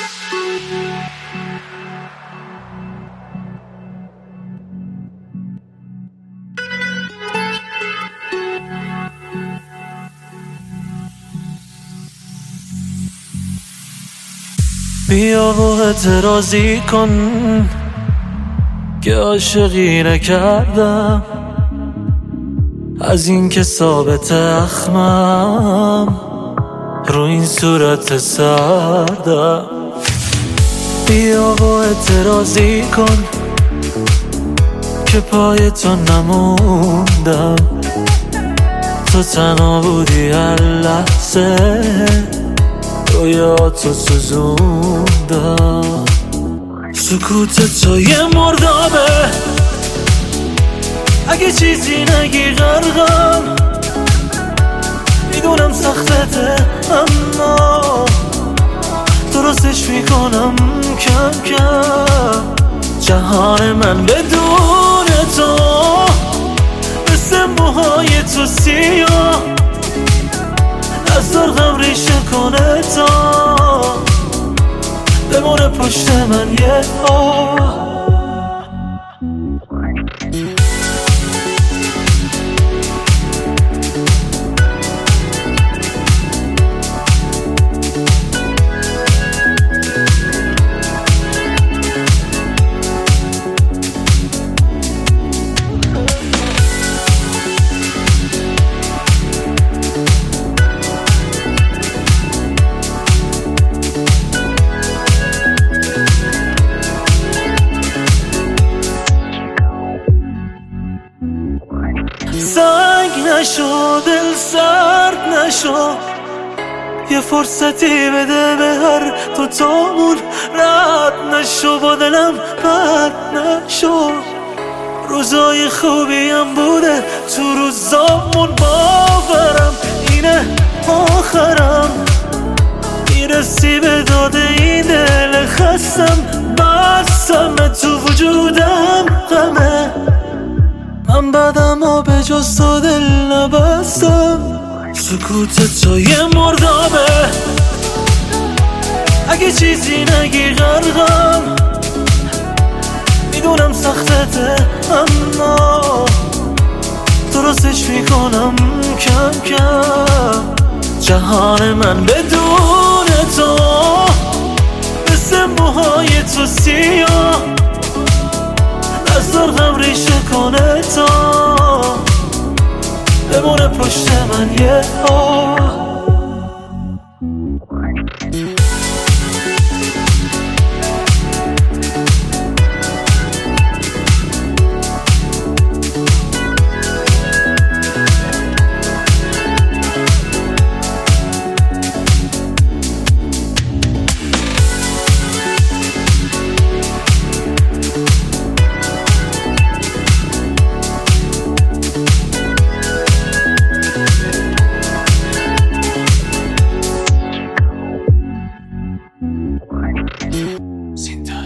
بیا و اعتراضی کن که عاشقی نکردم، از این که ثابت اخمم رو این صورت سردم. بیا و اعتراضی کن که پای تو نموندم، تو تنها بودی هر لحظه رویاتو سوزوندم. سکوت تو یه مردابه، اگه چیزی نگی غرقم. میدونم سختته اما درستش میکنم کم کم. جهان من بدون تو مثل موهای تو سیاه، از دارم ریشه کنه تا بمونه پشت من یه آه. سنگ نشو، دل سرد نشو، یه فرصتی بده به هر دوتامون. رد نشو، با دلم پرد نشو، روزای خوبیم بوده تو روزامون. باورم اینه آخرم، میرسی به داد این دل خستم. بستم تو وجودم غمه، من بعدم ها به جز تو دل نبستم. سکوت تو یه مردابه، اگه چیزی نگی غرقم. میدونم سختته اما درستش میکنم کم کم. جهان من بدون تو مثل موهای تو سیاه، از دارم ریشه کنه تا بمونه پشت من یه آه. Sinta.